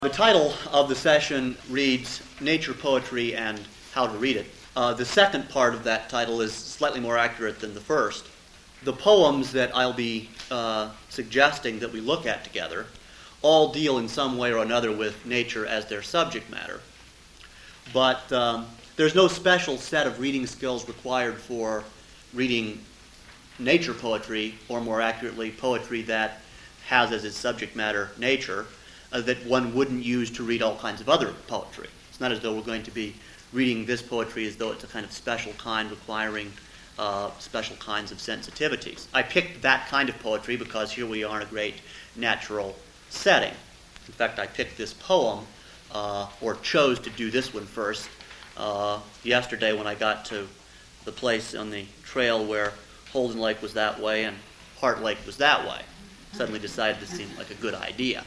The title of the session reads Nature, Poetry, and How to Read It. The second part of that title is slightly more accurate than the first. The poems that I'll be suggesting that we look at together all deal in some way or another with nature as their subject matter. But there's no special set of reading skills required for reading nature poetry, or more accurately, poetry that has as its subject matter nature, that one wouldn't use to read all kinds of other poetry. It's not as though we're going to be reading this poetry as though it's a kind of special kind requiring special kinds of sensitivities. I picked that kind of poetry because here we are in a great natural setting. In fact, I picked this poem, or chose to do this one first, yesterday when I got to the place on the trail where Holden Lake was that way and Hart Lake was that way. Suddenly decided this seemed like a good idea.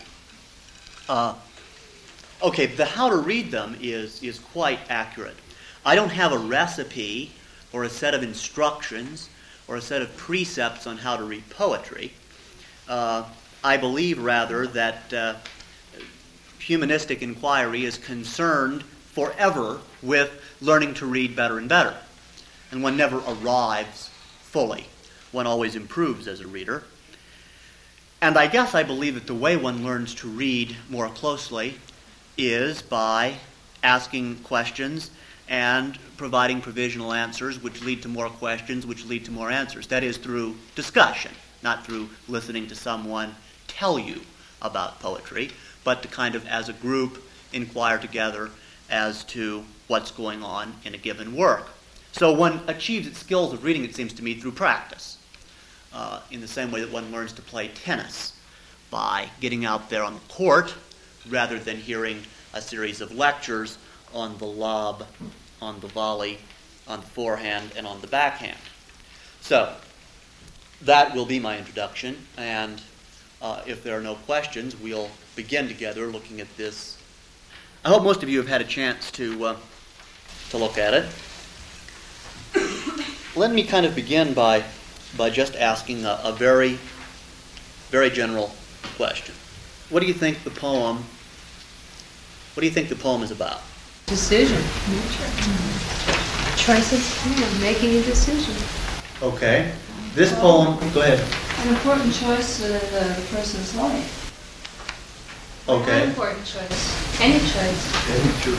Okay, the how to read them is quite accurate. I don't have a recipe or a set of instructions or a set of precepts on how to read poetry. I believe, rather, that humanistic inquiry is concerned forever with learning to read better and better. And one never arrives fully. One always improves as a reader. And I guess I believe that the way one learns to read more closely is by asking questions and providing provisional answers which lead to more questions, which lead to more answers. That is through discussion, not through listening to someone tell you about poetry, but to kind of, as a group, inquire together as to what's going on in a given work. So one achieves its skills of reading, it seems to me, through practice. In the same way that one learns to play tennis by getting out there on the court rather than hearing a series of lectures on the lob, on the volley, on the forehand, and on the backhand. So that will be my introduction, and if there are no questions, we'll begin together looking at this. I hope most of you have had a chance to look at it. Let me kind of begin by just asking a very, very general question. What do you think the poem is about? Decision. Choices, making a decision. Okay. This poem, go ahead. An important choice in the person's life. Okay. An important choice. Any choice.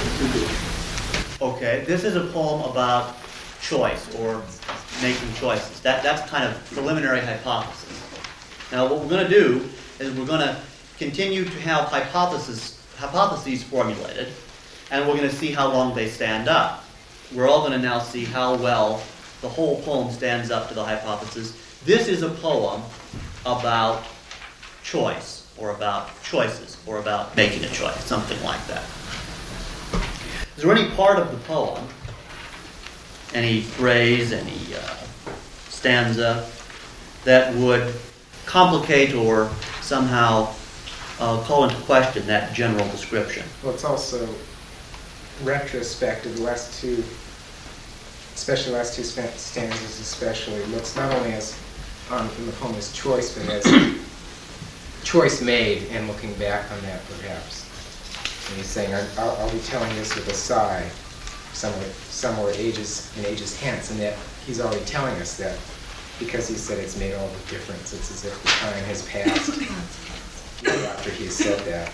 Okay. This is a poem about choice or making choices. That's kind of preliminary hypothesis. Now what we're going to do is we're going to continue to have hypotheses formulated, and we're going to see how long they stand up. We're all going to now see how well the whole poem stands up to the hypothesis. This is a poem about choice, or about choices, or about making a choice, something like that. Is there any part of the poem, any phrase, any stanza that would complicate or somehow call into question that general description? Well, it's also retrospective. The last two stanzas especially looks not only as in the poem as choice, but as choice made, and looking back on that perhaps. And he's saying, I'll be telling this with a sigh, somewhere ages hence, and that he's already telling us that because he said it's made all the difference. It's as if the time has passed after he said that.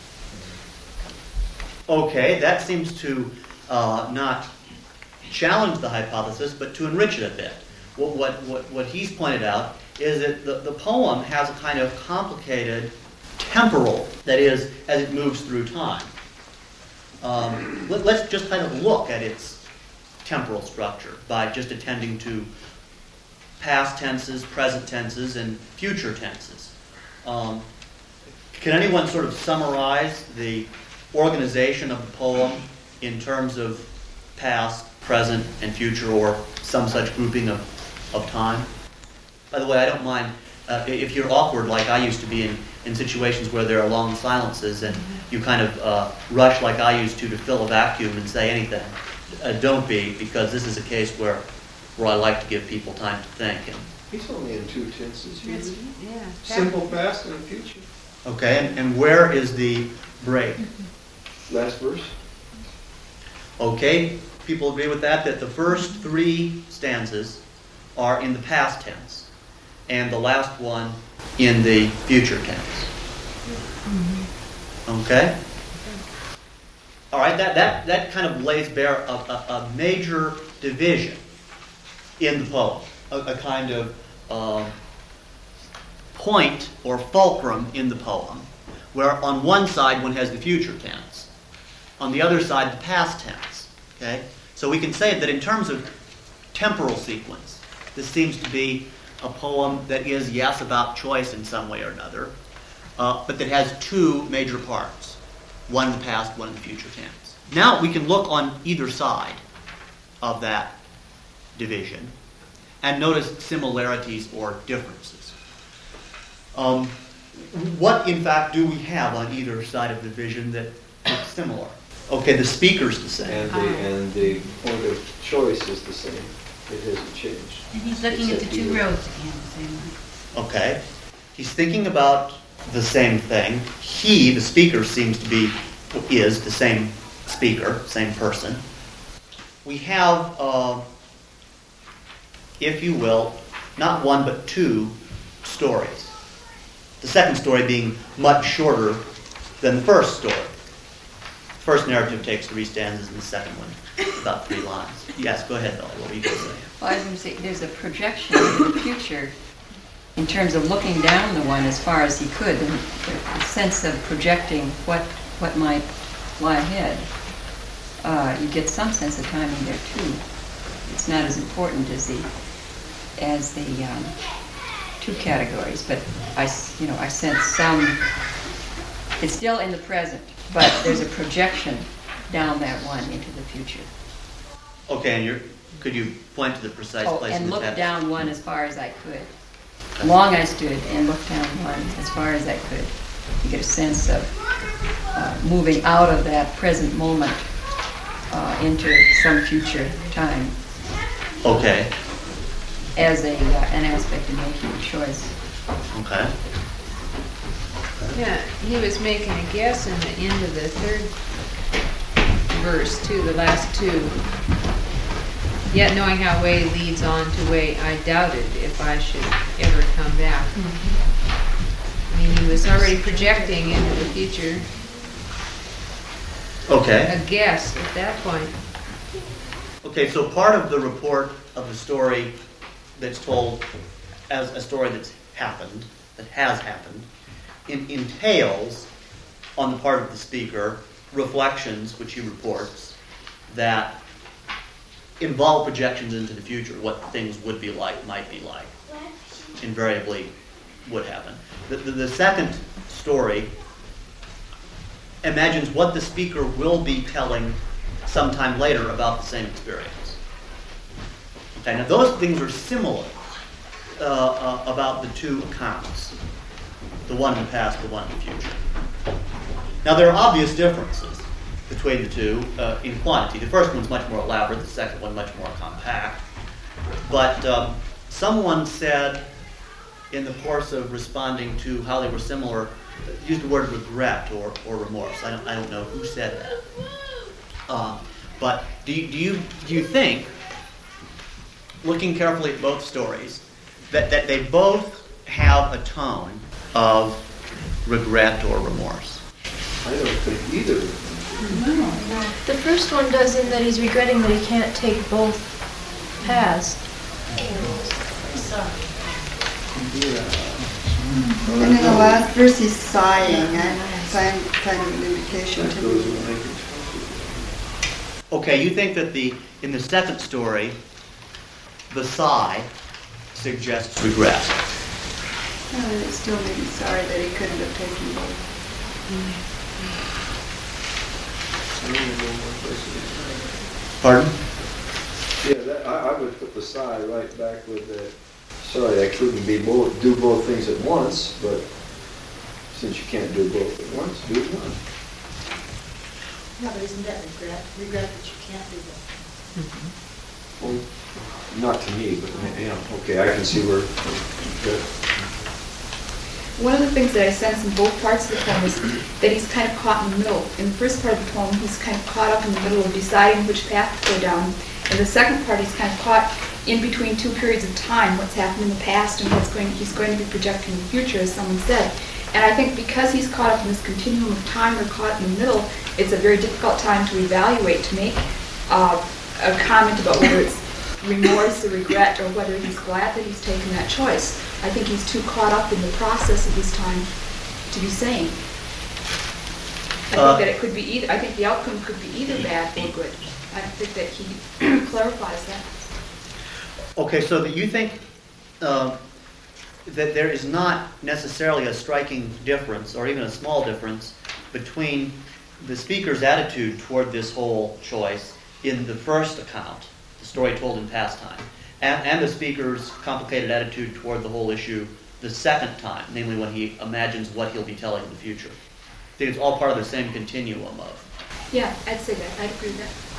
Okay, that seems to not challenge the hypothesis, but to enrich it a bit. What he's pointed out is that the poem has a kind of complicated temporal, that is, as it moves through time. Let's just kind of look at its temporal structure by just attending to past tenses, present tenses, and future tenses. Can anyone sort of summarize the organization of the poem in terms of past, present, and future, or some such grouping of time? By the way, I don't mind if you're awkward like I used to be in situations where there are long silences and you kind of rush like I used to fill a vacuum and say anything. Don't be, because this is a case where I like to give people time to think. He's only in two tenses here. Yeah. Simple past and future. Okay, and where is the break? Last verse? Okay, people agree with that the first three stanzas are in the past tense, and the last one in the future tense. Okay? All right, that kind of lays bare a major division in the poem, a kind of point or fulcrum in the poem, where on one side one has the future tense, on the other side the past tense. Okay? So we can say that in terms of temporal sequence, this seems to be a poem that is, yes, about choice in some way or another, but that has two major parts, one in the past, one in the future tense. Now we can look on either side of that division and notice similarities or differences. What, in fact, do we have on either side of the division that is similar? Okay, the speaker's the same. And the point of choice is the same. It hasn't changed. And he's looking at the two roads again, the same way. Okay. He's thinking about the same thing. He, the speaker, is the same speaker, same person. We have, if you will, not one but two stories. The second story being much shorter than the first story. The first narrative takes 3 stanzas and the second one about 3 lines. Yes, go ahead, Bella. What were you going to say? Well, I was going to say, there's a projection in the future in terms of looking down the one as far as he could, and the sense of projecting what might lie ahead. You get some sense of timing there too. It's not as important as the two categories, but I sense some. It's still in the present, but there's a projection down that one into the future. Okay, and could you point to the precise place in and the look text? down one as far as I could. Long I stood and looked down one as far as I could. You get a sense of moving out of that present moment into some future time Okay. as an aspect of making a choice. Okay. Yeah, he was making a guess in the end of the third verse too, the last two. Yet knowing how way leads on to way, I doubted if I should ever come back. I mean, he was already projecting into the future. Okay. A guess at that point. Okay, so part of the report of the story that's told as a story that's happened, that has happened, entails, on the part of the speaker, reflections, which he reports, that involve projections into the future, what things would be like, might be like, invariably would happen. The second story imagines what the speaker will be telling sometime later about the same experience. Okay, now those things are similar about the two accounts, the one in the past, the one in the future. Now there are obvious differences between the two in quantity. The first one's much more elaborate, the second one much more compact. But someone said in the course of responding to how they were similar, used the word regret or remorse. I don't know who said that. But do you think, looking carefully at both stories, that they both have a tone of regret or remorse? I don't think either of them. The first one does in that he's regretting that he can't take both paths. And in the last verse, he's sighing. Sighing kind of an indication to me. Okay, you think that in the second story, the sigh suggests regret. It still made me sorry that he couldn't have taken both. Pardon? Yeah, I would put the sigh right back with that. Sorry, I couldn't do both things at once, but since you can't do both at once, do one. Yeah, but isn't that regret? Regret that you can't do that. Well, not to me, but yeah, okay, I can see where. one of the things that I sense in both parts of the poem is that he's kind of caught in the middle. In the first part of the poem, he's kind of caught up in the middle of deciding which path to go down. In the second part, he's kind of caught in between two periods of time, what's happened in the past and he's going to be projecting in the future, as someone said. And I think because he's caught up in this continuum of time or caught in the middle, it's a very difficult time to evaluate, to make a comment about whether it's remorse or regret or whether he's glad that he's taken that choice. I think he's too caught up in the process of his time to be sane. I think that it could be either. I think the outcome could be either bad or good. I think that he clarifies that. Okay, so that you think that there is not necessarily a striking difference, or even a small difference, between the speaker's attitude toward this whole choice in the first account, the story told in past time, and the speaker's complicated attitude toward the whole issue the second time, namely when he imagines what he'll be telling in the future. I think it's all part of the same continuum of. Yeah, I'd say that. I'd agree with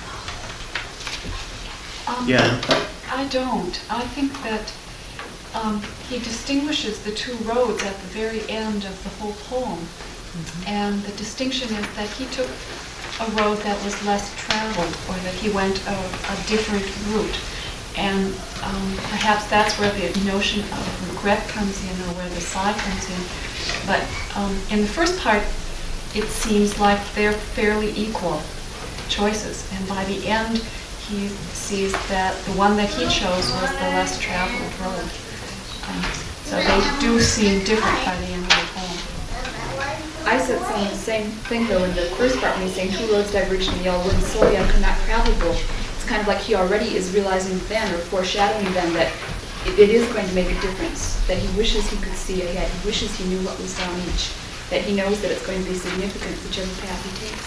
that. Yeah. I don't. I think that he distinguishes the two roads at the very end of the whole poem. Mm-hmm. And the distinction is that he took a road that was less traveled, or that he went a different route. And perhaps that's where the notion of regret comes in, or where the sigh comes in. But in the first part, it seems like they're fairly equal choices. And by the end, he sees that the one that he chose was the less traveled road. So they do seem different by the end of the poem. I said the same thing, though, in the first part when he's saying two roads diverged in the yellow wooden Zodiac are not travelable. It's kind of like he already is realizing then, or foreshadowing then, that it is going to make a difference, that he wishes he could see ahead, he wishes he knew what was down each, that he knows that it's going to be significant whichever path he takes.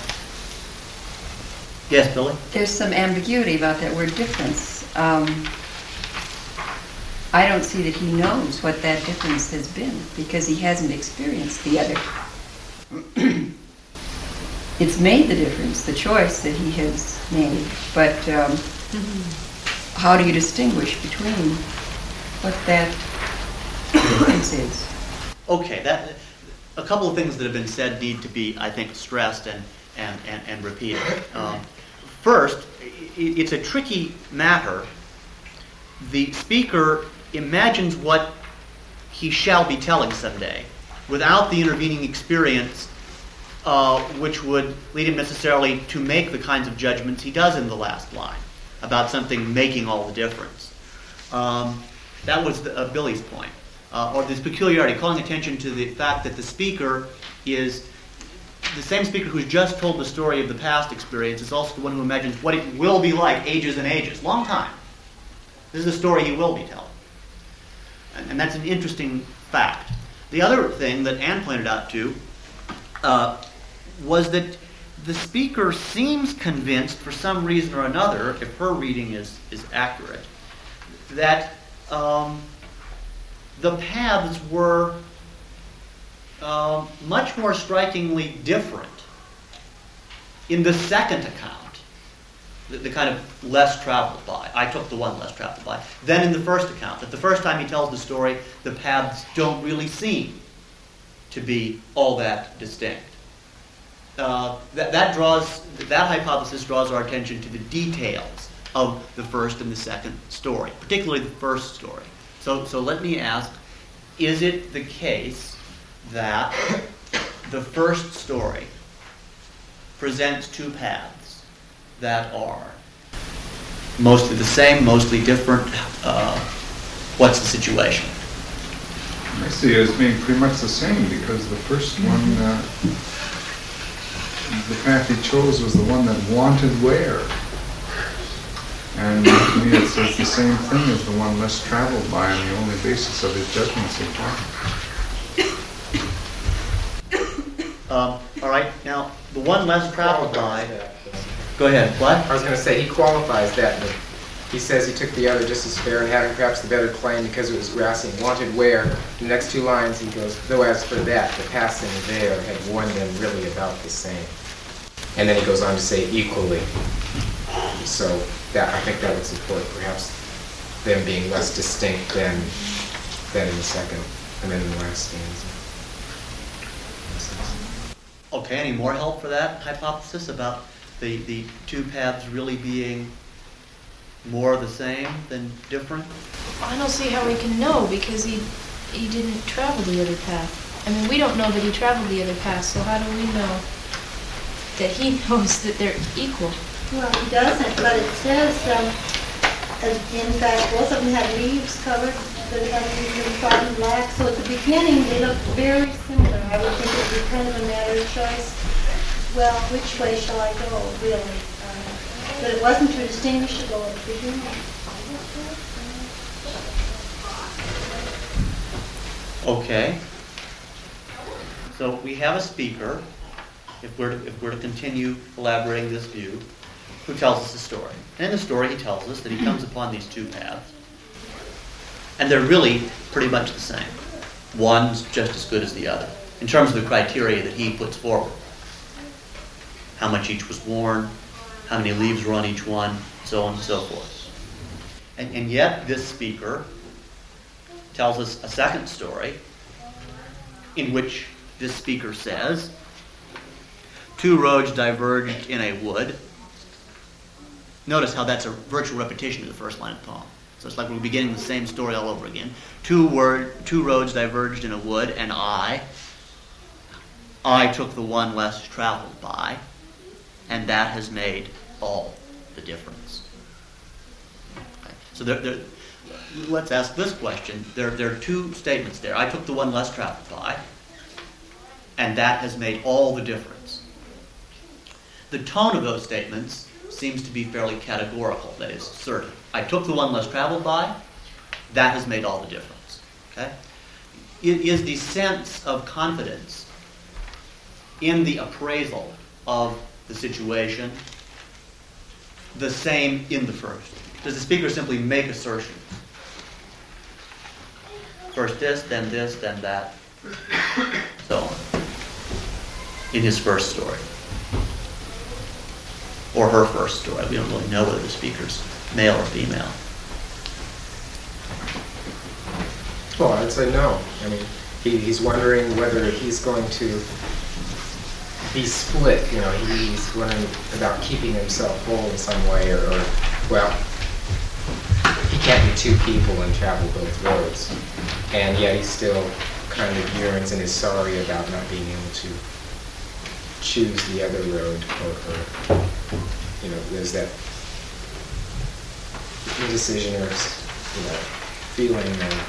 Yes, Billy? There's some ambiguity about that word difference. I don't see that he knows what that difference has been because he hasn't experienced the other. It's made the difference, the choice that he has made, but how do you distinguish between what that difference is? Okay, a couple of things that have been said need to be, I think, stressed and repeated. First, it's a tricky matter. The speaker imagines what he shall be telling someday without the intervening experience which would lead him necessarily to make the kinds of judgments he does in the last line about something making all the difference. That was Billy's point. Or this peculiarity, calling attention to the fact that the speaker is the same speaker who's just told the story of the past experience is also the one who imagines what it will be like ages and ages, long time. This is the story he will be telling. And that's an interesting fact. The other thing that Anne pointed out too was that the speaker seems convinced for some reason or another, if her reading is accurate, that the paths were much more strikingly different in the second account, the kind of less traveled by. I took the one less traveled by. Than in the first account. That the first time he tells the story, the paths don't really seem to be all that distinct. That hypothesis draws our attention to the details of the first and the second story, particularly the first story. So let me ask, is it the case that the first story presents two paths that are mostly the same, mostly different? What's the situation? I see it as being pretty much the same, because the first one, the path he chose was the one that wanted where. And to me it's the same thing as the one less traveled by, and the only basis of his judgment so far. All right, now, the one less traveled by... Go ahead, what? I was going to say, he qualifies that. But he says he took the other just as fair and having perhaps the better claim because it was grassy and wanted where. The next two lines he goes, though as for that, the passing there had warned them really about the same. And then he goes on to say equally. So that I think that would support perhaps them being less distinct than in the second. And then the last stanza. Okay, any more help for that hypothesis about the two paths really being more the same than different? I don't see how we can know because he didn't travel the other path. I mean, we don't know that he traveled the other path, so how do we know that he knows that they're equal? Well, he doesn't, but it says, in fact, both of them had leaves covered, but it had leaves in white and black, so at the beginning they looked very similar. I would think it would be kind of a matter of choice. Well, which way shall I go, really? But it wasn't too distinguishable at the beginning. Okay. So we have a speaker, if we're to continue elaborating this view, who tells us a story. And in the story he tells us that he comes upon these two paths, and they're really pretty much the same. One's just as good as the other, in terms of the criteria that he puts forward. How much each was worn, how many leaves were on each one, so on and so forth. And yet this speaker tells us a second story in which this speaker says, two roads diverged in a wood. Notice how that's a virtual repetition of the first line of the poem. So it's like we're beginning the same story all over again. Two roads diverged in a wood, and I took the one less traveled by, and that has made all the difference. Okay. So let's ask this question. There are two statements there. I took the one less traveled by, and that has made all the difference. The tone of those statements seems to be fairly categorical, that is, certain. I took the one less traveled by, that has made all the difference. Okay? It is the sense of confidence in the appraisal of the situation the same in the first? Does the speaker simply make assertions? First this, then that, so on, in his first story. Or her first story. We don't really know whether the speaker's male or female. Well, I'd say no. I mean, he's wondering whether he's going to be split. You know, he's wondering about keeping himself whole in some way, or well, he can't be two people and travel both roads. And yet he still kind of yearns and is sorry about not being able to choose the other road, or you know, there's that indecision or, you know, feeling of,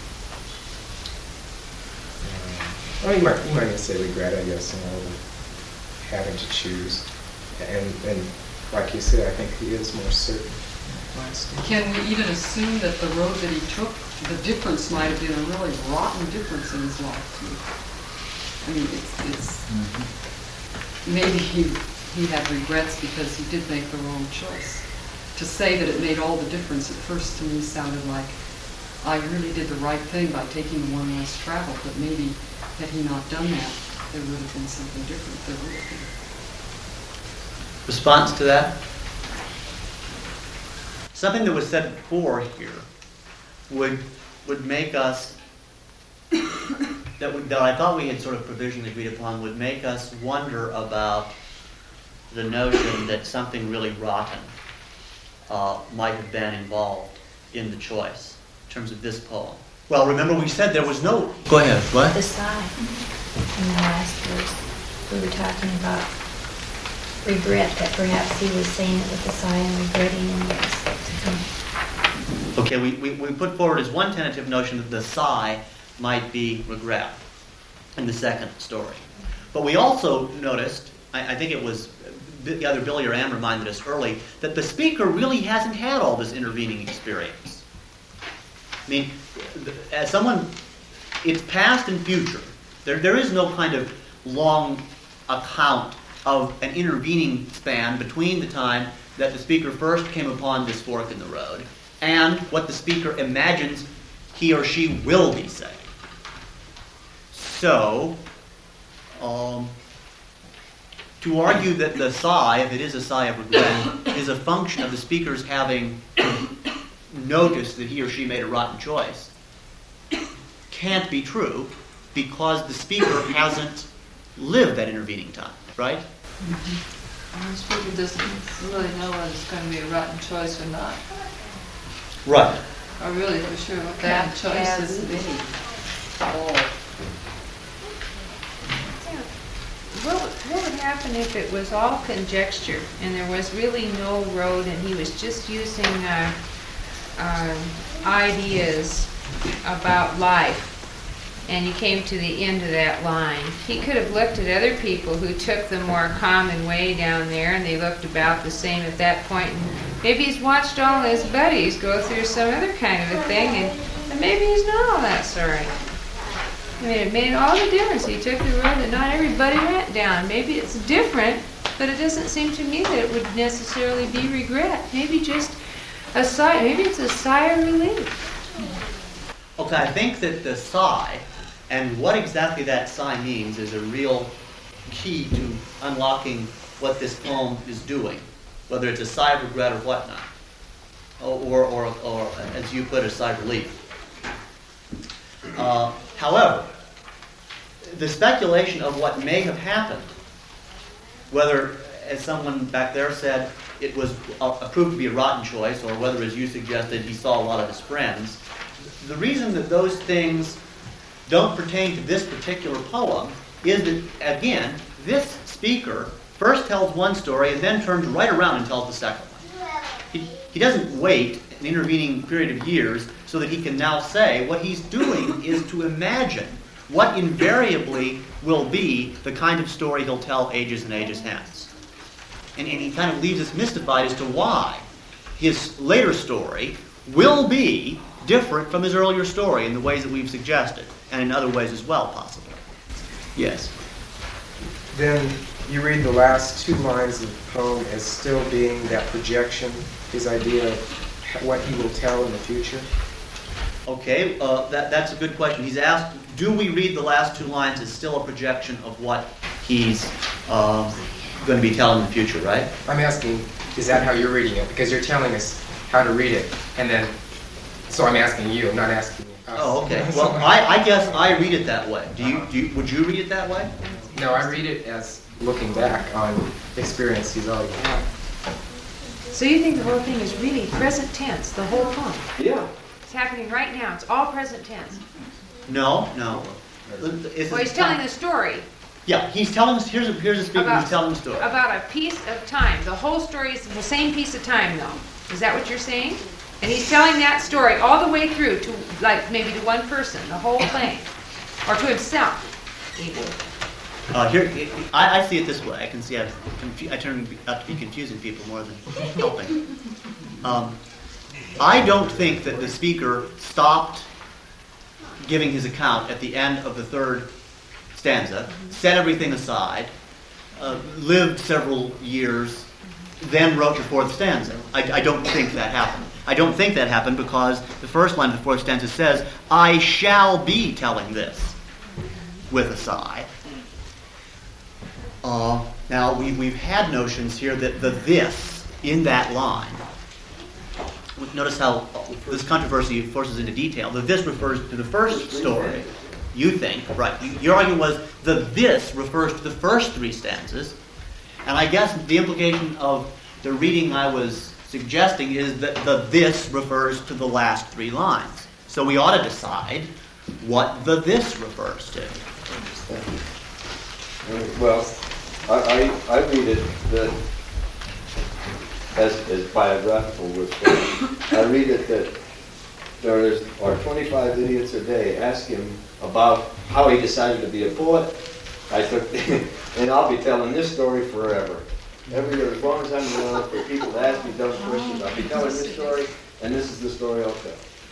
well, you might even say regret, I guess, you know, having to choose. And like you said, I think he is more certain. Can we even assume that the road that he took, the difference might have been a really rotten difference in his life, too? I mean, it's maybe he had regrets because he did make the wrong choice. To say that it made all the difference at first to me sounded like I really did the right thing by taking the one less travel, but maybe had he not done that, there would have been something different. There would have been. Response to that? Something that was said before here would make us, that I thought we had sort of provisionally agreed upon, would make us wonder about the notion that something really rotten might have been involved in the choice in terms of this poem. Well, remember we said there was no... Go ahead, what? The sigh in the last verse. We were talking about regret, that perhaps he was saying it with a sigh and regretting it. Okay, we put forward as one tentative notion that the sigh might be regret in the second story. But we also noticed, I think it was either Billy or Ann reminded us early, that the speaker really hasn't had all this intervening experience. I mean, as someone, it's past and future. There is no kind of long account of an intervening span between the time that the speaker first came upon this fork in the road and what the speaker imagines he or she will be saying. So, to argue that the sigh, if it is a sigh of regret, is a function of the speaker's having noticed that he or she made a rotten choice can't be true because the speaker hasn't lived that intervening time, right? The speaker doesn't really know whether it's going to be a rotten choice or not. Right. Or really for sure what kind of choice this is. What would happen if it was all conjecture and there was really no road and he was just using ideas about life and you came to the end of that line? He could have looked at other people who took the more common way down there and they looked about the same at that point, and maybe he's watched all his buddies go through some other kind of a thing and maybe he's not all that sorry. I mean, it made all the difference. He took the road that not everybody went down. Maybe it's different, but it doesn't seem to me that it would necessarily be regret. Maybe just a sigh. Maybe it's a sigh of relief. Okay, I think that the sigh and what exactly that sigh means is a real key to unlocking what this poem is doing, whether it's a sigh of regret or whatnot, or as you put, a sigh of relief. However, the speculation of what may have happened, whether, as someone back there said, it was proved to be a rotten choice, or whether, as you suggested, he saw a lot of his friends, the reason that those things don't pertain to this particular poem is that, again, this speaker first tells one story and then turns right around and tells the second one. He doesn't wait an intervening period of years so that he can now say what he's doing is to imagine what invariably will be the kind of story he'll tell ages and ages hence. And he kind of leaves us mystified as to why his later story will be different from his earlier story in the ways that we've suggested, and in other ways as well, possibly. Yes? Then you read the last two lines of the poem as still being that projection, his idea of what he will tell in the future? Okay, that's a good question. He's asked, do we read the last two lines as still a projection of what he's going to be telling in the future, right? I'm asking, is that how you're reading it? Because you're telling us how to read it, and then, so I'm asking you, I'm not asking you. Oh, okay. Well, I guess I read it that way. Would you read it that way? No, I read it as looking back on experience he's already had. So you think the whole thing is really present tense, the whole poem? Yeah. It's happening right now. It's all present tense. No. Well, he's telling the story. Yeah, he's telling us. Here's a speaker who's telling the story about a piece of time. The whole story is the same piece of time, though. Is that what you're saying? And he's telling that story all the way through to, like, maybe to one person, the whole thing, or to himself, even. I see it this way. I can see I turn out to be confusing people more than helping. I don't think that the speaker stopped giving his account at the end of the third stanza, set everything aside, lived several years, then wrote the fourth stanza. I don't think that happened. I don't think that happened because the first line of the fourth stanza says, I shall be telling this, with a sigh. Now, we've had notions here that the this in that line, notice how this controversy forces into detail. The this refers to the first story, you think, right? Your argument was the this refers to the first three stanzas, and I guess the implication of the reading I was suggesting is that the this refers to the last three lines. So we ought to decide what the this refers to. Well, I read it that as biographical response. I read it that there are 25 idiots a day ask him about how he decided to be a poet. And I'll be telling this story forever. Every year, as long as I'm around for people to ask me dumb questions, I'll be telling this story, and this is the story I'll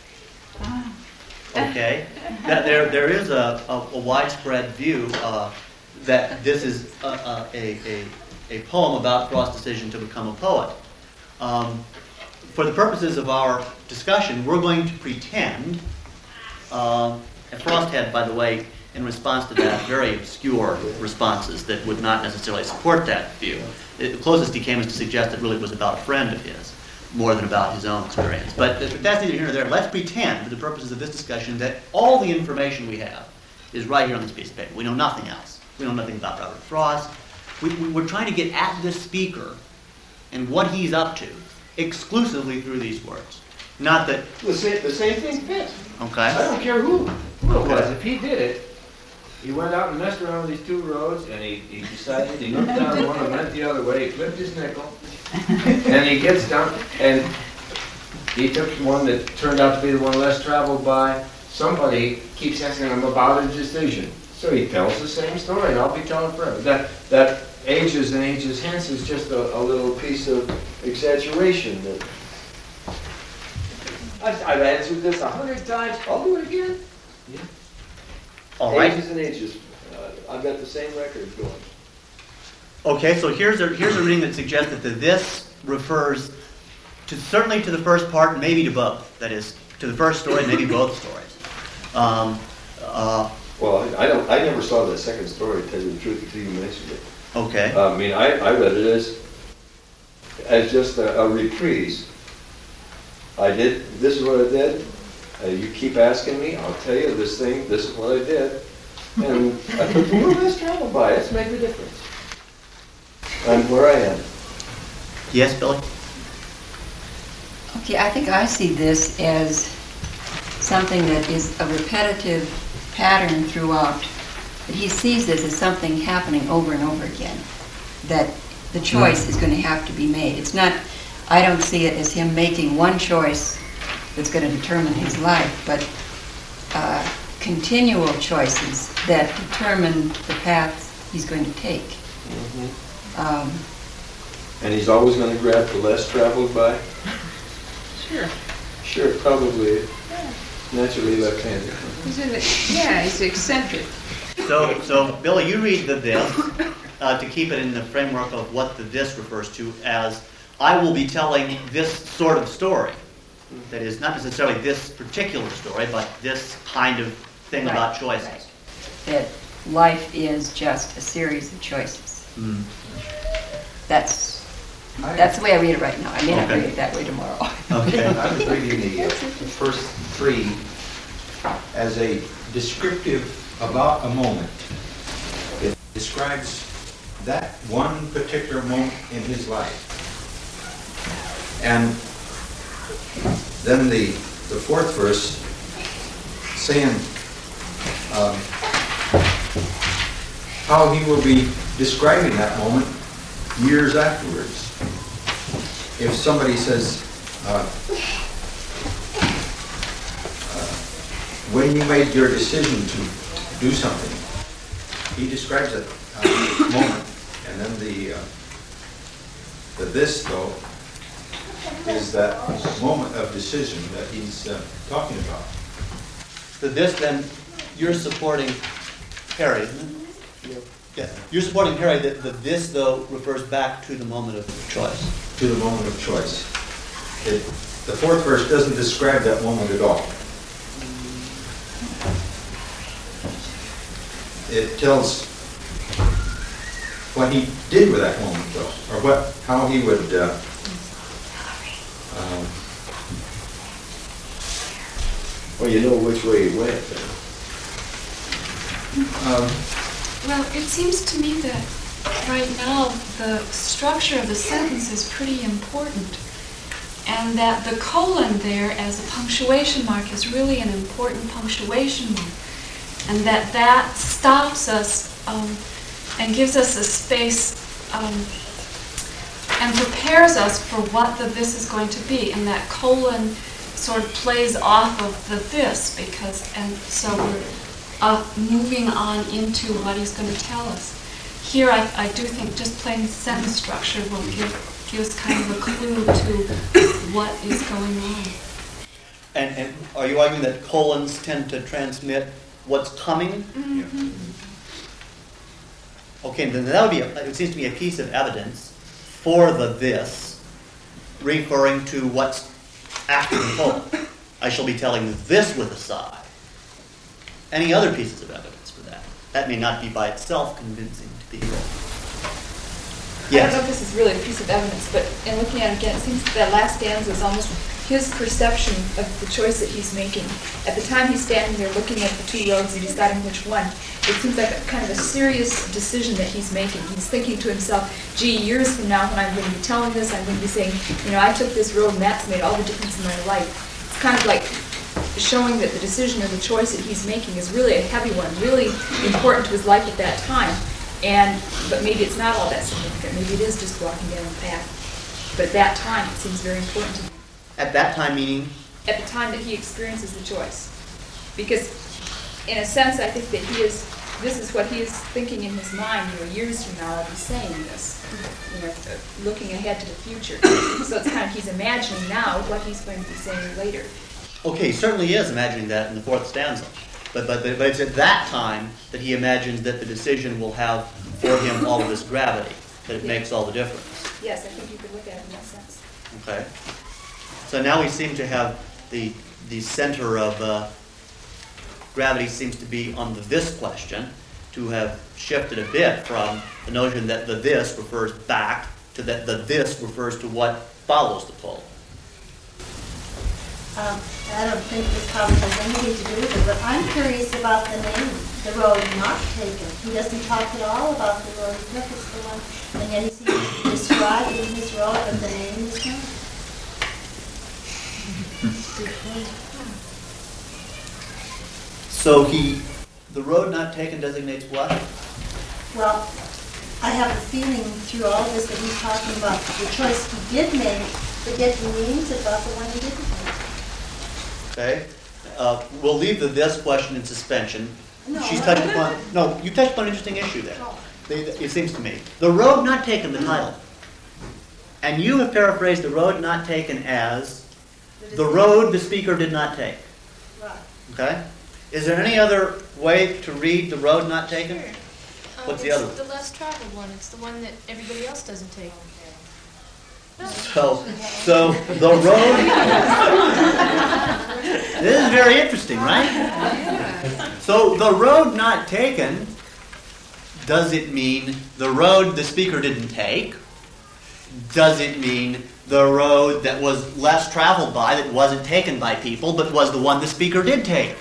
tell. Okay, there is a widespread view that this is a poem about Frost's decision to become a poet. For the purposes of our discussion, we're going to pretend, and Frost had, by the way, in response to that, very obscure responses that would not necessarily support that view. The closest he came was to suggest it really was about a friend of his. more than about his own experience. But that's neither here nor there. Let's pretend, for the purposes of this discussion, that all the information we have is right here on this piece of paper. We know nothing else. We know nothing about Robert Frost. We're trying to get at this speaker and what he's up to exclusively through these words. Not that... The same thing fits. Okay. I don't care who it was. If he did it, he went out and messed around with these two roads, and he decided he looked down one and went the other way. He flipped his nickel, and he gets down, and he took one that turned out to be the one less traveled by. Somebody keeps asking him about his decision, so he tells the same story, and I'll be telling forever. That ages and ages hence is just a little piece of exaggeration. That I've answered this 100 times. I'll do it again. Yeah. All right. Ages and ages. I've got the same record going. Okay, so here's a reading that suggests that the this refers certainly to the first part, maybe to both. That is, to the first story, maybe both stories. Well, I never saw the second story, to tell you the truth, until you mentioned it. Okay. I mean, I read it as just a reprise. This is what I did. You keep asking me, I'll tell you this is what I did. And I took the word less traveled by. Let's make the difference. I'm where I am. Yes, Billy? Okay, I think I see this as something that is a repetitive pattern throughout. But he sees this as something happening over and over again, that the choice is going to have to be made. It's not, I don't see it as him making one choice that's going to determine his life, but continual choices that determine the path he's going to take. Mm-hmm. And he's always going to grab the less traveled by? Sure, probably. Yeah. Naturally left-handed. He's eccentric. So Billy, you read the this to keep it in the framework of what the this refers to as, I will be telling this sort of story. That is, not necessarily this particular story, but this kind of thing about choices. Right. That life is just a series of choices. Mm. That's the way I read it right now. I may not read it that way tomorrow. Okay. I was reading the first three as a descriptive about a moment. It describes that one particular moment in his life. And then the fourth verse saying how he will be describing that moment years afterwards. If somebody says, when you made your decision to do something, he describes that moment, and then the this, though, is that moment of decision that he's talking about. The this, then, you're supporting Harry, isn't it? Yeah. You're supporting Harry that the this, though, refers back to the moment of choice. To the moment of choice. The fourth verse doesn't describe that moment at all. It tells what he did with that moment, though, or how he would well, you know which way he went then. Well, it seems to me that right now the structure of the sentence is pretty important, and that the colon there as a punctuation mark is really an important punctuation mark, and that stops us and gives us a space and prepares us for what the this is going to be, and that colon sort of plays off of the this, and so we're moving on into what he's going to tell us. Here I do think just plain sentence structure will give us kind of a clue to what is going on. And are you arguing that colons tend to transmit what's coming? Mm-hmm. Okay, then that would be, it seems to me, a piece of evidence for the this, referring to what's after the colon. I shall be telling this with a sigh. Any other pieces of evidence for that? That may not be by itself convincing to people. I don't know if this is really a piece of evidence, but in looking at it again, it seems that last stanza is almost his perception of the choice that he's making. At the time he's standing there looking at the two roads and deciding which one, it seems like a kind of a serious decision that he's making. He's thinking to himself, gee, years from now when I'm going to be telling this, I'm going to be saying, you know, I took this road and that's made all the difference in my life. It's kind of like showing that the decision or the choice that he's making is really a heavy one, really important to his life at that time. But maybe it's not all that significant. Maybe it is just walking down the path. But at that time, it seems very important to him. At that time, meaning? At the time that he experiences the choice. Because, in a sense, I think that this is what he is thinking in his mind, you know, years from now I'll be saying this, you know, looking ahead to the future. So it's kind of, he's imagining now what he's going to be saying later. Okay, he certainly is imagining that in the fourth stanza. But it's at that time that he imagines that the decision will have for him all of this gravity, that it makes all the difference. Yes, I think you could look at it in that sense. Okay. So now we seem to have the center of gravity seems to be on the this question, to have shifted a bit from the notion that the this refers back to that the this refers to what follows the pull. I don't think this probably has anything to do with it, but I'm curious about the name, the road not taken. He doesn't talk at all about the road he took, it's the one, and yet he seems to describe in his road, but the name is not. So the road not taken designates what? Well, I have a feeling through all this that he's talking about the choice he did make, but yet he means about the one he didn't make. Okay. We'll leave the this question in suspension. No, You touched upon an interesting issue there. It seems to me. The road not taken, the title. And you have paraphrased the road not taken as the road the speaker did not take. Right. Okay? Is there any other way to read the road not taken? Sure. What's the other one? It's the less traveled one. It's the one that everybody else doesn't take. So the road. This is very interesting, right? So the road not taken, does it mean the road the speaker didn't take? Does it mean the road that was less traveled by, that wasn't taken by people, but was the one the speaker did take?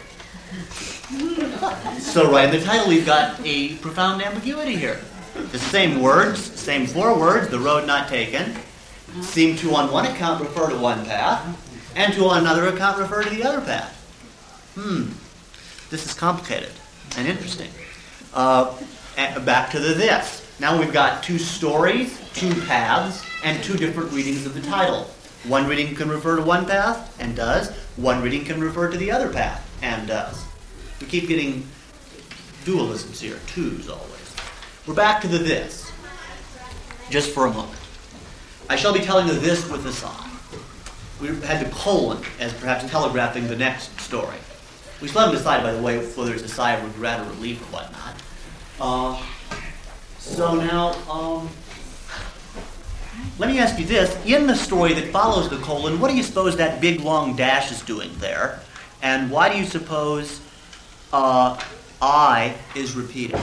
So right in the title we've got a profound ambiguity here. The same words, same four words, the road not taken, seem to on one account refer to one path, and to on another account refer to the other path. This is complicated and interesting. Back to the this. Now we've got two stories, two paths, and two different readings of the title. One reading can refer to one path, and does. One reading can refer to the other path, and does. We keep getting dualisms here, twos always. We're back to the this, just for a moment. I shall be telling the this with a sigh. We had the colon as perhaps telegraphing the next story. We still haven't decided, by the way, whether it's a sigh of regret or relief or whatnot. So now, let me ask you this. In the story that follows the colon, what do you suppose that big long dash is doing there? And why do you suppose I is repeated?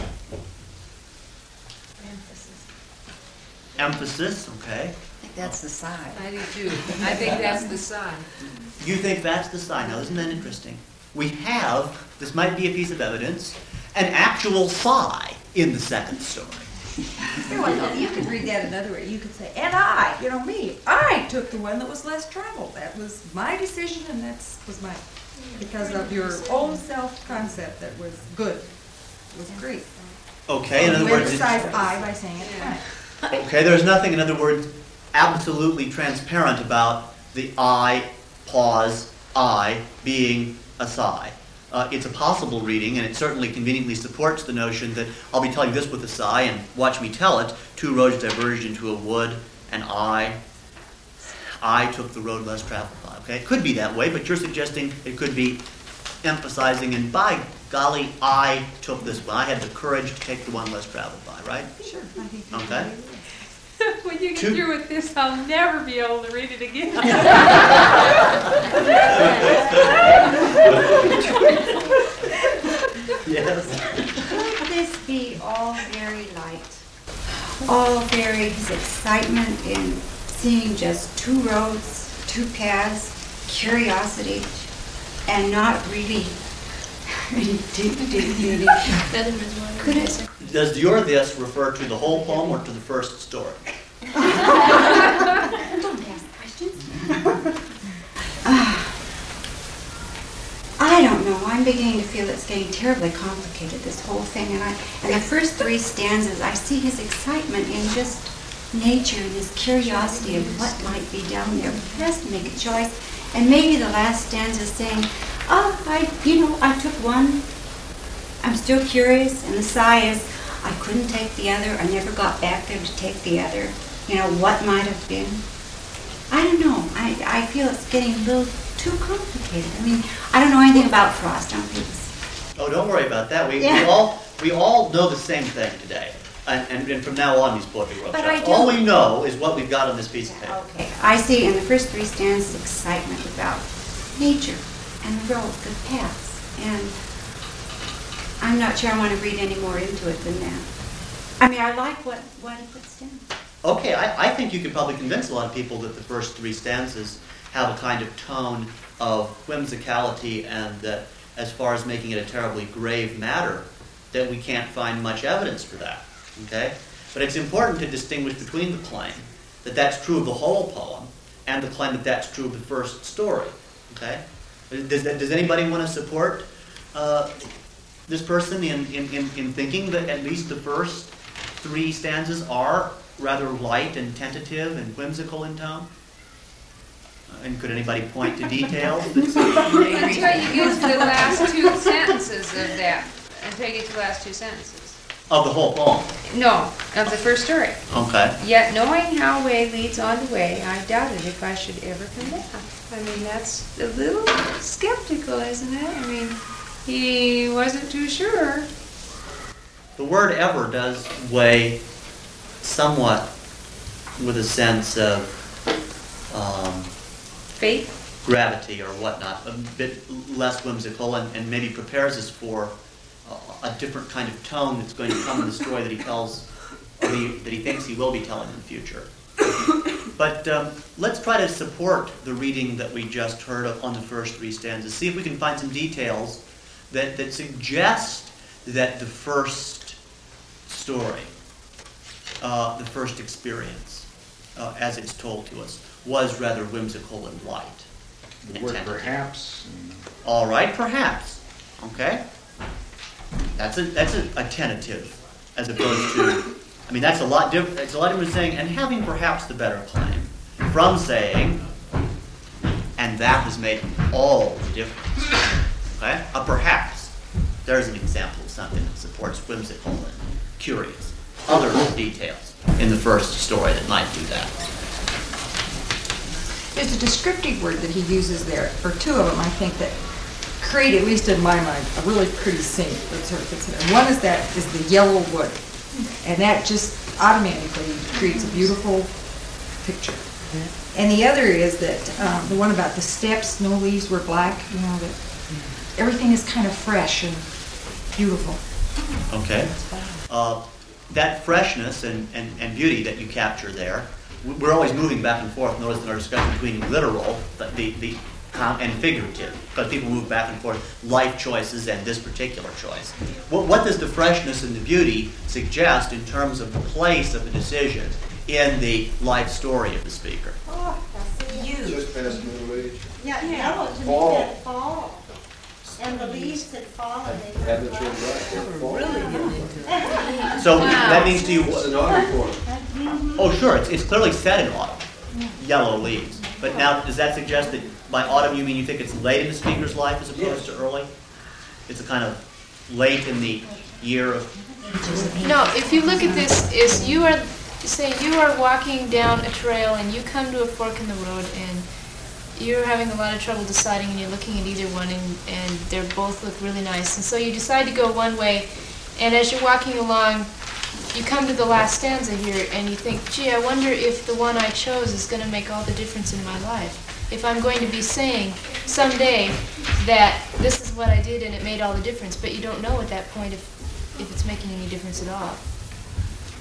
Emphasis, okay. I think that's the sign. I do too. I think that's the sign. You think that's the sign. Now, isn't that interesting? We have, this might be a piece of evidence, an actual sigh in the second story. You could read that another way. You could say, and I, me, I took the one that was less traveled. That was my decision, and was my, because of your own self-concept that was good. It was great. Okay, in other words... You emphasize I by saying it twice. Okay, there's nothing, in other words, absolutely transparent about the I, pause, I being a sigh. It's a possible reading, and it certainly conveniently supports the notion that I'll be telling this with a sigh, and watch me tell it. Two roads diverged into a wood, and I took the road less traveled by. Okay, it could be that way, but you're suggesting it could be emphasizing, and by golly, I took this one. I had the courage to take the one less traveled by, right? Sure. Okay. When you get through with this, I'll never be able to read it again. Yes. Could this be all very light? all very, his excitement in seeing just two roads, two paths, curiosity, and not really any deep beauty. Could it? Does your this refer to the whole poem or to the first story? Don't ask questions. I don't know. I'm beginning to feel it's getting terribly complicated, this whole thing. And the first three stanzas, I see his excitement in just nature and his curiosity of what might be down there. He has to make a choice. And maybe the last stanza is saying, I took one. I'm still curious. And the sigh is, I couldn't take the other. I never got back there to take the other. What might have been. I don't know. I feel it's getting a little too complicated. I don't know anything about Frost. Oh, don't worry about that. We all know the same thing today. And from now on, these poetry workshops, all we know is what we've got on this piece of paper. Okay. I see in the first three stanzas excitement about nature and the road, the paths. And I'm not sure I want to read any more into it than that. I like what he puts down. Okay, I think you could probably convince a lot of people that the first three stanzas have a kind of tone of whimsicality, and that as far as making it a terribly grave matter, that we can't find much evidence for that. Okay? But it's important to distinguish between the claim that that's true of the whole poem and the claim that that's true of the first story. Okay? Does anybody want to support this person in thinking that at least the first three stanzas are rather light and tentative and whimsical in tone? And could anybody point to details? Until you get to the last two sentences of that. Until you get to the last two sentences. Of the whole poem? No, of the first story. Okay. Yet knowing how way leads on to way, I doubted if I should ever come back. That's a little skeptical, isn't it? He wasn't too sure. The word ever does weigh somewhat with a sense of faith, gravity, or whatnot, a bit less whimsical, and maybe prepares us for a different kind of tone that's going to come in the story that he tells, or that he thinks he will be telling in the future. But let's try to support the reading that we just heard on the first three stanzas. See if we can find some details that suggest that the first story, the first experience, as it's told to us, was rather whimsical and light. The word perhaps. All right, perhaps. Okay. That's a tentative, as opposed to. That's a lot different. It's a lot different than saying, and having perhaps the better claim, from saying, and that has made all the difference. Okay. A perhaps. There's an example of something that supports whimsical and curious. Other details in the first story that might do that. There's a descriptive word that he uses there, or two of them, I think, that create, at least in my mind, a really pretty scene. One is the yellow wood, and that just automatically creates a beautiful picture. And the other is that the one about the steps, no leaves were black. That everything is kind of fresh and beautiful. Okay. That freshness and beauty that you capture there, we're always moving back and forth. Notice in our discussion between literal and figurative, because people move back and forth, life choices and this particular choice. What does the freshness and the beauty suggest in terms of the place of the decision in the life story of the speaker? Oh, that's you. Just past middle age. Yeah, yellow to me that fall. And the leaves had fallen. Haven't you really So that means to you, it's an autumn form. oh sure, it's clearly set in autumn, yellow leaves. But now, does that suggest that by autumn you mean you think it's late in the speaker's life as opposed to early? It's a kind of late in the year of... No, if you look at this, you are walking down a trail and you come to a fork in the road and you're having a lot of trouble deciding, and you're looking at either one, and they both look really nice. And so you decide to go one way, and as you're walking along, you come to the last stanza here, and you think, gee, I wonder if the one I chose is going to make all the difference in my life. If I'm going to be saying someday that this is what I did and it made all the difference, but you don't know at that point if it's making any difference at all.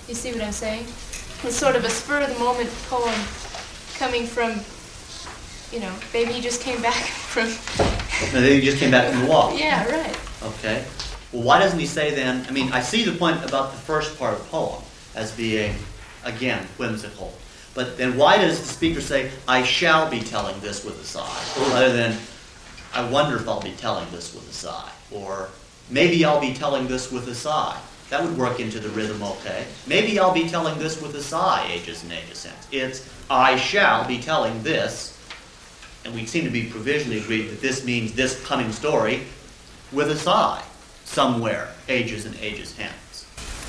You see what I'm saying? It's sort of a spur-of-the-moment poem coming from, maybe you just came back from... Maybe you just came back from the walk. Yeah, right. Okay. Well, why doesn't he say then, I see the point about the first part of the poem as being, again, whimsical. But then why does the speaker say, I shall be telling this with a sigh, rather than, I wonder if I'll be telling this with a sigh, or maybe I'll be telling this with a sigh. That would work into the rhythm okay. Maybe I'll be telling this with a sigh, ages and ages hence. It's, I shall be telling this, and we seem to be provisionally agreed that this means this coming story, with a sigh, somewhere, ages and ages hence.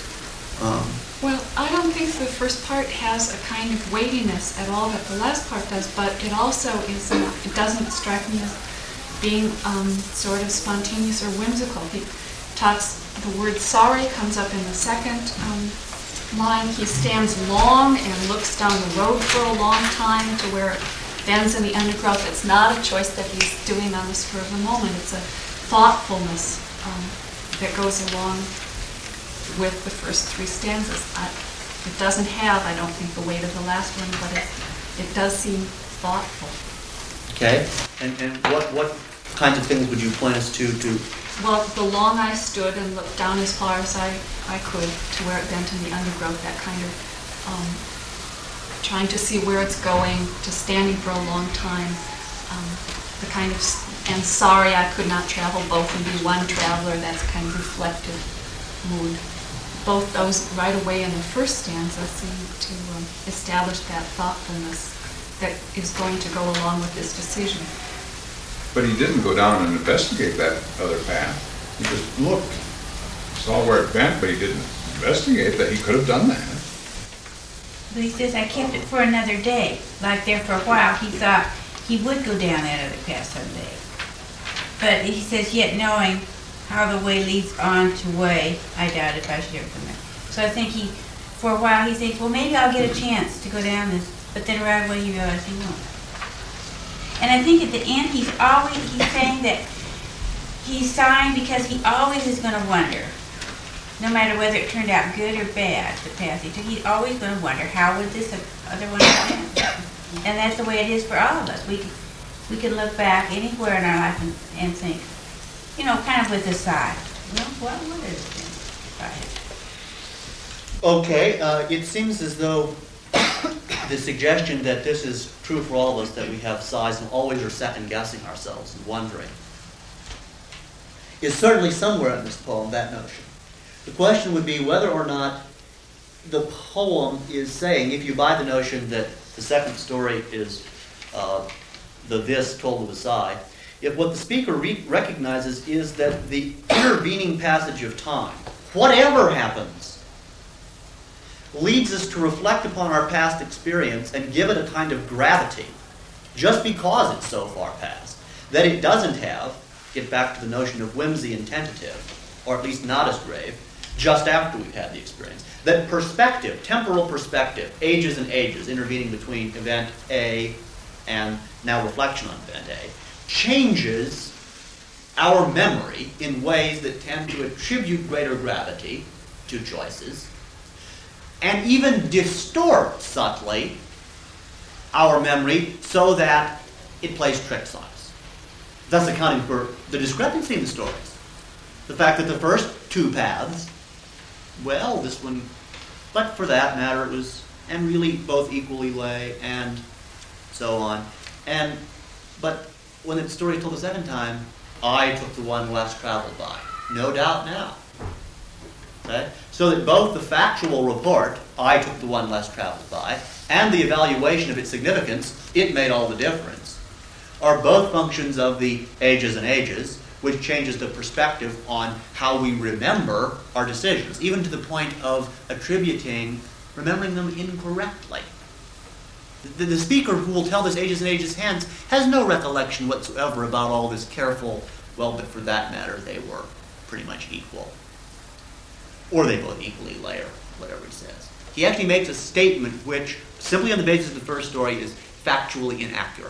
Well, I don't think the first part has a kind of weightiness at all that the last part does, but it also is, it doesn't strike me as being sort of spontaneous or whimsical. He talks, the word sorry comes up in the second line. He stands long and looks down the road for a long time to where it bends in the undergrowth. It's not a choice that he's doing on the spur of the moment. It's a thoughtfulness that goes along with the first three stanzas. It doesn't have, I don't think, the weight of the last one, but it does seem thoughtful. Okay. And what kinds of things would you point us to? Well, the long I stood and looked down as far as I could to where it bent in the undergrowth, that kind of trying to see where it's going, to standing for a long time, the kind of, and sorry I could not travel both and be one traveler, that's kind of reflective mood. Both those right away in the first stanza seem to establish that thoughtfulness that is going to go along with this decision. But he didn't go down and investigate that other path. He just looked, saw where it bent, but he didn't investigate that. He could have done that. But he says, I kept it for another day. Like there for a while, he thought he would go down that other path someday. But he says, yet knowing how the way leads on to way, I doubt if I should ever come back. So I think for a while, he thinks, well, maybe I'll get a chance to go down this. But then right away, he realized he won't. And I think at the end, he's saying that he's sighing because he always is going to wonder, no matter whether it turned out good or bad, the path he took, he's always going to wonder, how would this other one have been? And that's the way it is for all of us. We can look back anywhere in our life and think, kind of with a sigh, well, what would it have been? Okay, it seems as though the suggestion that this is true for all of us, that we have sighs and always are second-guessing ourselves and wondering, is certainly somewhere in this poem, that notion. The question would be whether or not the poem is saying, if you buy the notion that the second story is the this told with a sigh, if what the speaker recognizes is that the intervening passage of time, whatever happens, leads us to reflect upon our past experience and give it a kind of gravity, just because it's so far past, that it doesn't have, get back to the notion of whimsy and tentative, or at least not as grave, just after we've had the experience. That perspective, temporal perspective, ages and ages intervening between event A and now reflection on event A, changes our memory in ways that tend to attribute greater gravity to choices, and even distort subtly our memory so that it plays tricks on us, thus accounting for the discrepancy in the stories. The fact that the first two paths, well, this one, but for that matter, it was, and really both equally lay, and so on. But when the story is told the second time, I took the one less traveled by. No doubt now. Okay? So that both the factual report, I took the one less traveled by, and the evaluation of its significance, it made all the difference, are both functions of the ages and ages, which changes the perspective on how we remember our decisions, even to the point of remembering them incorrectly. The speaker who will tell this ages and ages hence has no recollection whatsoever about all this careful, well, but for that matter, they were pretty much equal. Or they both equally lay, or whatever he says. He actually makes a statement which, simply on the basis of the first story, is factually inaccurate.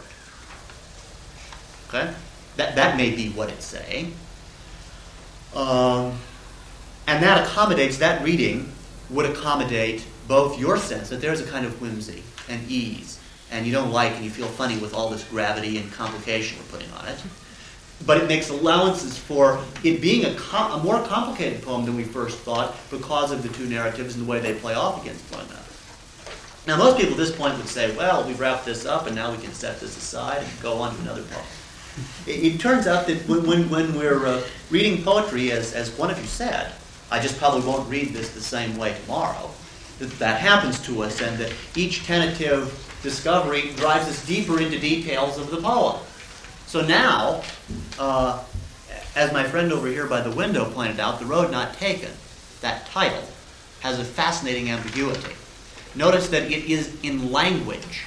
Okay? That may be what it's saying. And that accommodates that reading would accommodate both your sense that there's a kind of whimsy and ease, and you don't like and you feel funny with all this gravity and complication we're putting on it. But it makes allowances for it being a more complicated poem than we first thought because of the two narratives and the way they play off against one another. Now, most people at this point would say, well, we've wrapped this up and now we can set this aside and go on to another poem. It turns out that when we're reading poetry, as one of you said, I just probably won't read this the same way tomorrow, that happens to us, and that each tentative discovery drives us deeper into details of the poem. So now, as my friend over here by the window pointed out, The Road Not Taken, that title, has a fascinating ambiguity. Notice that it is in language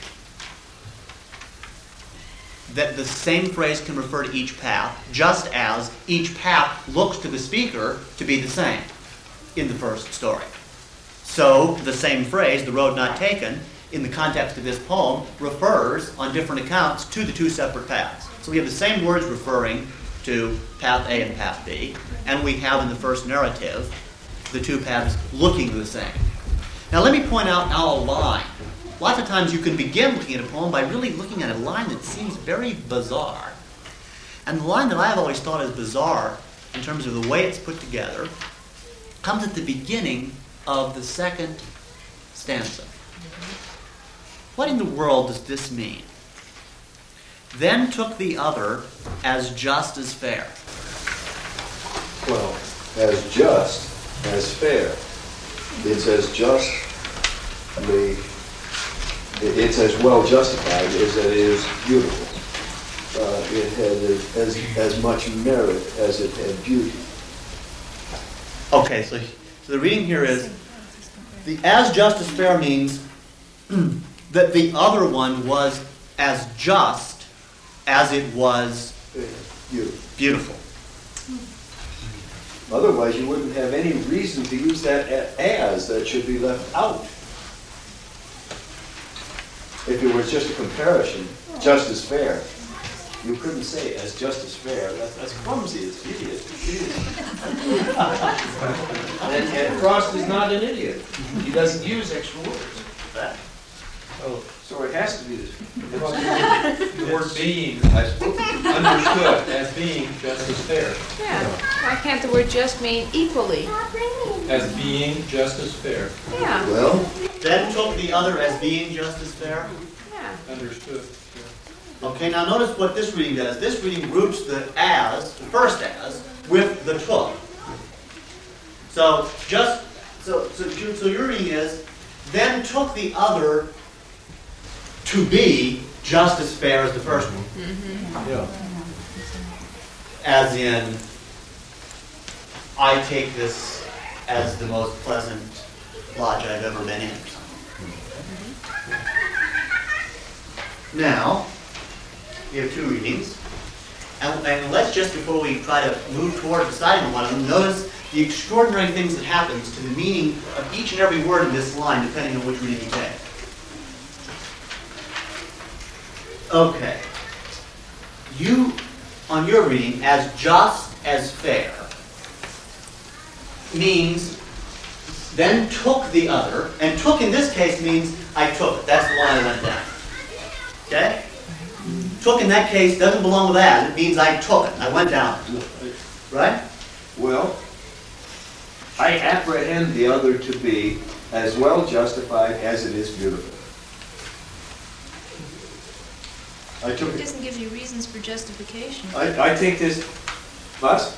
that the same phrase can refer to each path, just as each path looks to the speaker to be the same in the first story. So the same phrase, the road not taken, in the context of this poem, refers on different accounts to the two separate paths. So we have the same words referring to path A and path B, and we have in the first narrative the two paths looking the same. Now let me point out now a line. Lots of times you can begin looking at a poem by really looking at a line that seems very bizarre. And the line that I've always thought is bizarre in terms of the way it's put together comes at the beginning of the second stanza. What in the world does this mean? Then took the other as just as fair. Well, as just as fair. It's as just, it's as well justified as it is beautiful. It had as much merit as it had beauty. Okay, so the reading here is, the as just as fair means that the other one was as just as it was beautiful. Otherwise, you wouldn't have any reason to use that as. That should be left out. If it was just a comparison, just as fair, you couldn't say as just as fair. That's clumsy. It's idiot. And Frost is not an idiot. He doesn't use extra words. So it has to be this. The word being, I suppose, understood as being just as fair. Yeah. Why can't the word just mean equally? As being just as fair. Yeah. Well, then took the other as being just as fair. Yeah. Understood. Okay, now notice what this reading does. This reading groups the as, the first as, with the took. So your reading is, then took the other to be just as fair as the first one. Mm-hmm. yeah. As in, I take this as the most pleasant lodge I've ever been in. Now, we have two readings. And let's just, before we try to move toward deciding on one of them, notice the extraordinary things that happens to the meaning of each and every word in this line, depending on which reading you take. Okay. You, on your reading, as just as fair, means then took the other, and took in this case means I took it. That's the line I went down. Okay? Took in that case doesn't belong with that. It means I took it. I went down. Right? Well, I apprehend the other to be as well justified as it is beautiful. I took It it. doesn't give you reasons for justification. I take this bus.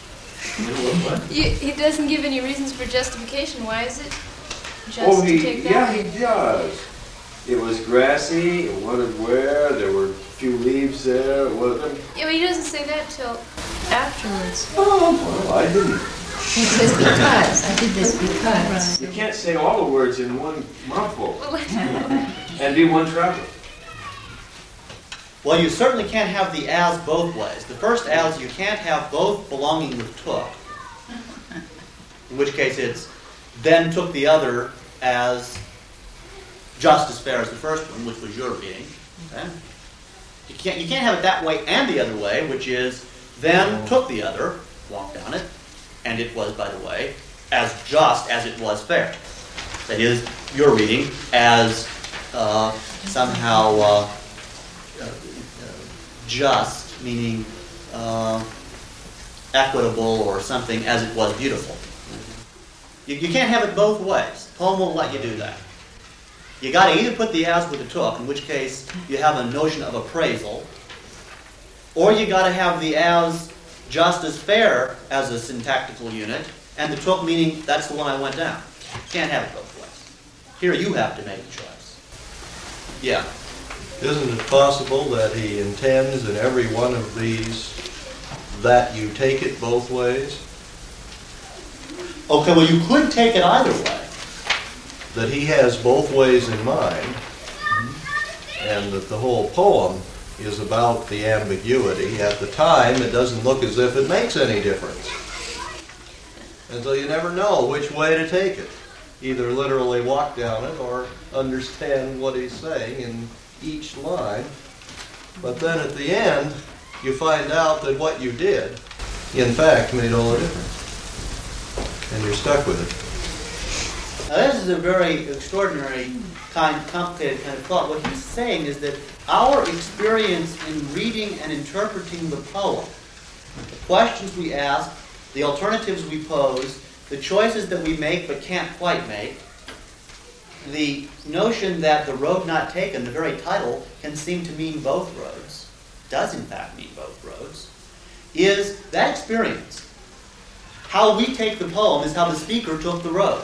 It doesn't give any reasons for justification. Why is it just Oh, to take that? he does. It was grassy, it wanted wear, there were a few leaves there, it wasn't. Yeah, but he doesn't say that till afterwards. Oh, well, I didn't. He says because, I did this because. You can't say all the words in one mouthful and be one traveler. Well, you certainly can't have the as both ways. The first as, you can't have both belonging with took. In which case it's then took the other as just as fair as the first one, which was your reading. Okay? You can't have it that way and the other way, which is then took the other, walked down it, and it was, by the way, as just as it was fair. that is, your reading, as somehow just, meaning equitable or something, as it was beautiful. You can't have it both ways. Poem won't let you do that. You got to either put the as with the took, in which case you have a notion of appraisal, or you got to have the as just as fair as a syntactical unit, and the took meaning that's the one I went down. You can't have it both ways. Here you have to make a choice. Yeah. Isn't it possible that he intends in every one of these that you take it both ways? Okay, well you could take it either way. That he has both ways in mind, and that the whole poem is about the ambiguity. At the time, it doesn't look as if it makes any difference. And so you never know which way to take it. Either literally walk down it or understand what he's saying in each line. But then at the end, you find out that what you did, in fact, made all the difference. And you're stuck with it. Now this is a very extraordinary complicated kind of thought. What he's saying is that our experience in reading and interpreting the poem, the questions we ask, the alternatives we pose, the choices that we make but can't quite make, the notion that the road not taken, the very title, can seem to mean both roads, does in fact mean both roads, is that experience. How we take the poem is how the speaker took the roads.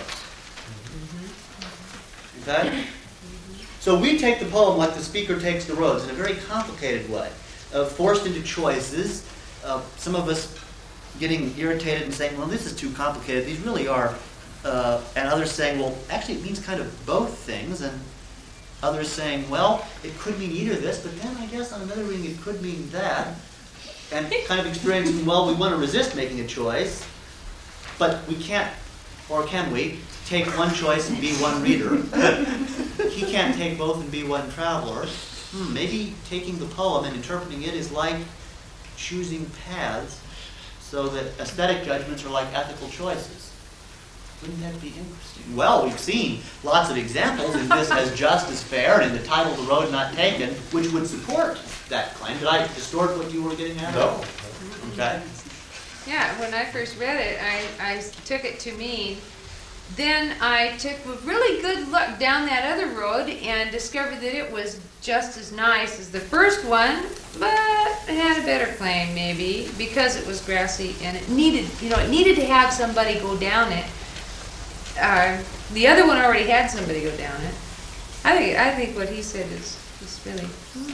Okay? So we take the poem like the speaker takes the roads in a very complicated way, forced into choices. Some of us getting irritated and saying, well, this is too complicated. These really are. And others saying, well, actually it means kind of both things. And others saying, well, it could mean either this, but then I guess on another reading it could mean that. And kind of experiencing, well, we want to resist making a choice, but we can't, or can we, take one choice and be one reader. He can't take both and be one traveler. Maybe taking the poem and interpreting it is like choosing paths so that aesthetic judgments are like ethical choices. Wouldn't that be interesting? Well, we've seen lots of examples in this as just as fair and in the title The Road Not Taken, which would support that claim. Did I distort what you were getting at? No. Okay. Yeah, when I first read it, I took it to mean, then I took a really good look down that other road and discovered that it was just as nice as the first one, but it had a better claim maybe because it was grassy and it needed to have somebody go down it. The other one already had somebody go down it. I think what he said is really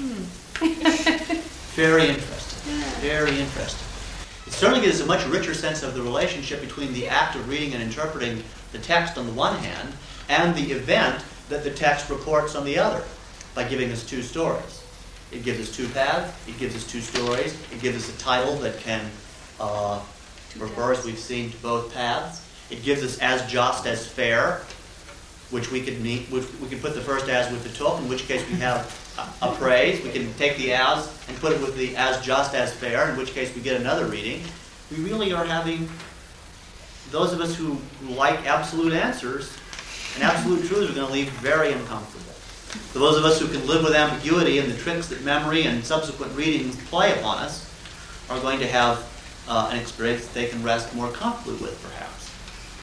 Very interesting. Very interesting. It certainly gives us a much richer sense of the relationship between the act of reading and interpreting the text on the one hand and the event that the text reports on the other by giving us two stories. It gives us two paths, it gives us two stories, it gives us a title that can refer, as we've seen, to both paths. It gives us as just as fair, which we can put the first as with the took, in which case we have appraise. We can take the as and put it with the as just as fair, in which case we get another reading. We really are having, those of us who like absolute answers and absolute truths are going to leave very uncomfortable. For those of us who can live with ambiguity and the tricks that memory and subsequent readings play upon us are going to have an experience that they can rest more comfortably with, perhaps.